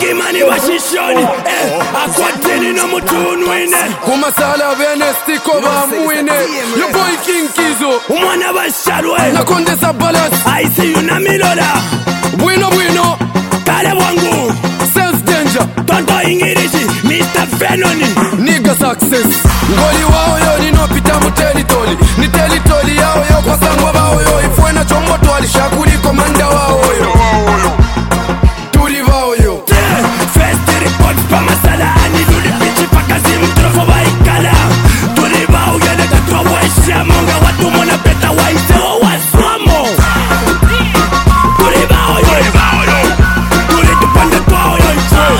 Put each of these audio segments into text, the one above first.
Gimani washishoni akwatini no mutunwine kumasala bene stiko bamuine yo boy King Kizo umwana basharwe nakondesa balance I see you na milola bueno kale wangu sense danger tonto ingirishi Mr. Fenoni nigga success ngoli wao yo ninopita mu territory ni territory yao yo kwa sangwa bao yo ifwena chombo twali shakuli komanda wao yo tuli wao yo first report pa masala ani duli pichi paka simtrofo baikala tuli wao yo neka tuwawesha monga watu mona beta waise o waswamo tuli wao yo tuli tupande kwao yo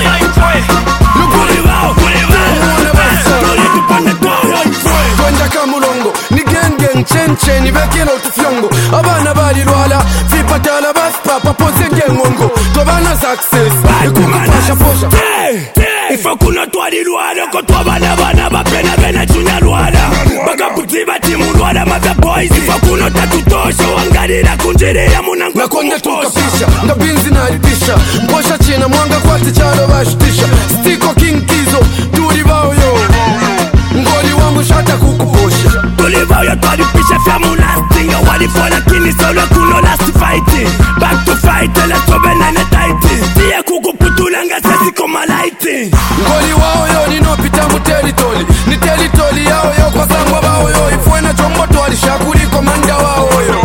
chenche ni bekelo tufyongo abana bali lwala vipatala basipapa pose ngengongo tobana success ikukupasha posha ifo kuno twali lwala ko twabana bana bapena bena chunya lwala bakaputiva timu lwala mother boys ifo kuno tatutosha wangalira kunjirira munangu nakonde tukapisha ndabinzi nalipisha mbosha china mwanga kwati chalo bashitisha stiko King Kizo tuli bao yo ngoli wangu shata kukuposha tulivoyo twalipisha fya mulastinga walifola kini solo kuno last fight back to fight let's go benane tight tiye kukuputulanga sesi koma light ngoli wao yo ninopita mu territory ni territory yao yo kwa sangwa bao yo ifwena chombo twali shakuli komanda wao yo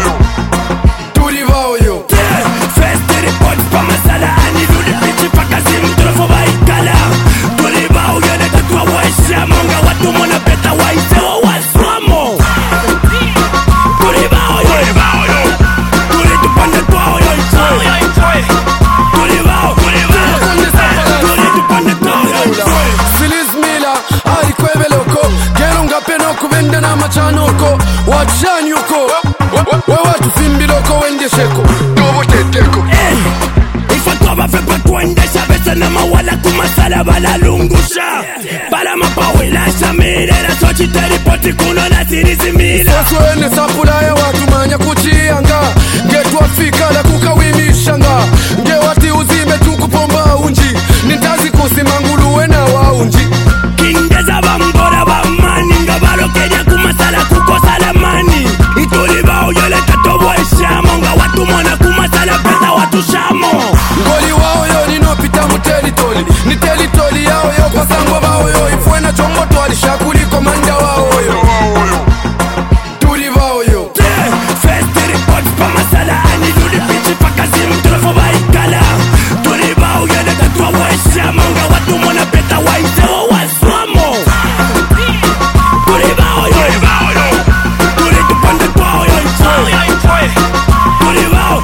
tuli wao yo first report pa masala ani duli pichi paka simtrofo baikala tuli wao yo neka tuwawesha monga watu mona beta waise o waswamo tuli wao yo tuli tupande kwao yo tuli wao tuli tupande kwao yo Feliz Mila alikwebeloko gerunga peno kubende na machanoko wachanyuko watu fimbiloko wendesheko dobo teteko ifo bafepa kuendesha bese na mawala kumasala balalungusha bala mapawilasha mirera sochiteripoti kuno na sirizimila soswene sapula ya watu manya kuchianga ngetwafika la kukawimishanga ngewati uzime tukupomba unji nintazi kusimanguluwe na waunji kindeza bambora bamani nga balokeria kumasala kukosala mani ituli bao yoleta tobweshamo nga watu mona kumasala pesa watu shamo ngoli wao yo ninopita mu territory ni territory yao yo kwa sangwa bao yo ifwena chombo twali shakuli komanda wao yo tuli wao yo first report pa masala ani duli pichi paka simtrofo baikala tuli bao yoleta tobweshamo nga watu mona pesa waise o waswamo tuli bao yo tuli tupande kwao yo tuli bao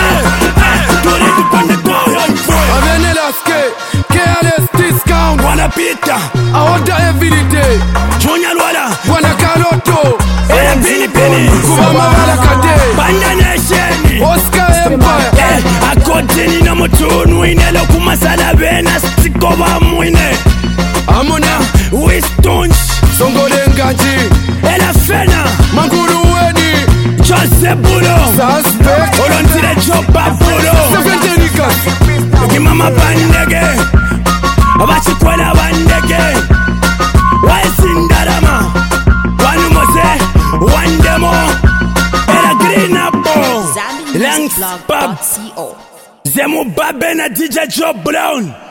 tuli tupande kwao yo avenelaske careless discount wanapita aorder every day chunya lwala wana kaloto ela pilipili kuba mabala kade Banda Nation Oscar Empire akotini na mutunwine lokumasala bena stiko bamwine amona Wistonch songole nganji ela fena manguru weni Jose Bulo suspect olontire chopa Bulo Seventenikas kimama bandege abachikwela bandege waesindarama wanumose wandemo ela green apple Langs Pub Zemu Babe na DJ Joe Brown